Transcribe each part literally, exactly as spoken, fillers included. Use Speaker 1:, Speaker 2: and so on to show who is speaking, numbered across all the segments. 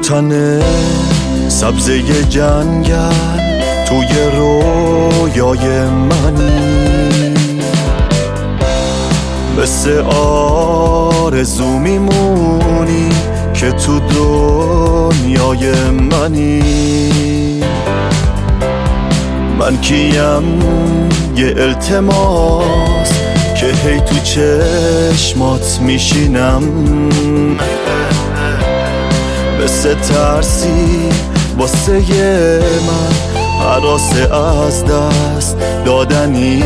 Speaker 1: تن سبزه جنگل توی رویای منی، مثل آرزو میمونی که تو دنیای منی. من کیم یه التماس که هی تو چشمات میشینم، مثل ترسی واسه من هراس از دست دادنی.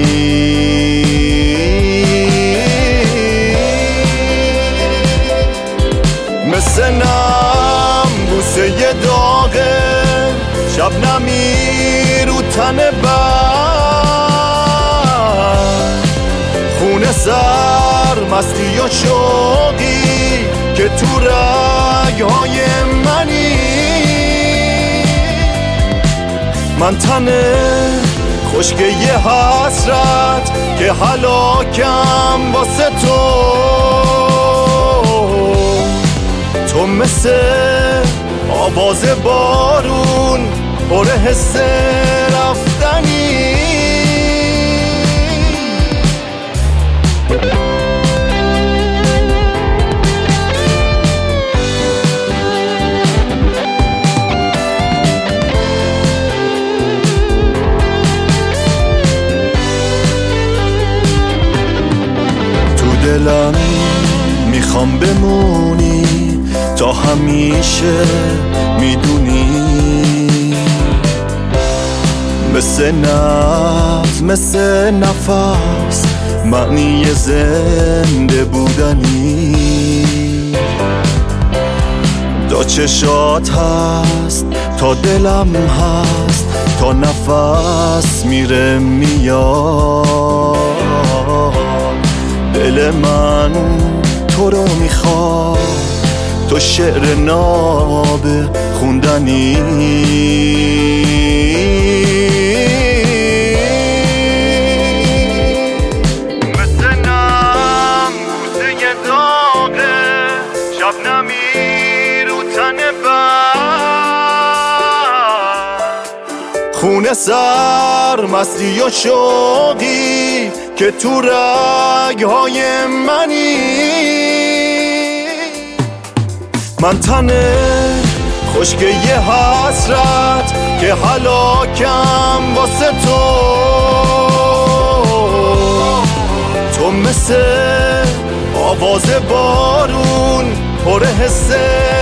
Speaker 1: مثل نم بوسه یه داغه شبنمی رو تن بر، خونه سر مستی و شوقی که تو رگهای منی. من تنه خشک یه حسرت که هلاکم واسه تو، تو مثل آواز بارون پر حس رفتنی. دلم میخوام بمونی تا همیشه، میدونی مثل نفس مثل نفس معنی زنده بودنی. تا چشات هست تا دلم هست تا نفس میره میاد، دل من تو رو میخواد، تو شعر ناب خوندنی. مثل نم بوسه یه داغه شبنمی رو تن بر، خونه سر مستی و شوقی که تو رگهای منی. من تنه خشک یه حسرت که هلاکم واسه تو، تو مثل آواز بارون پر حس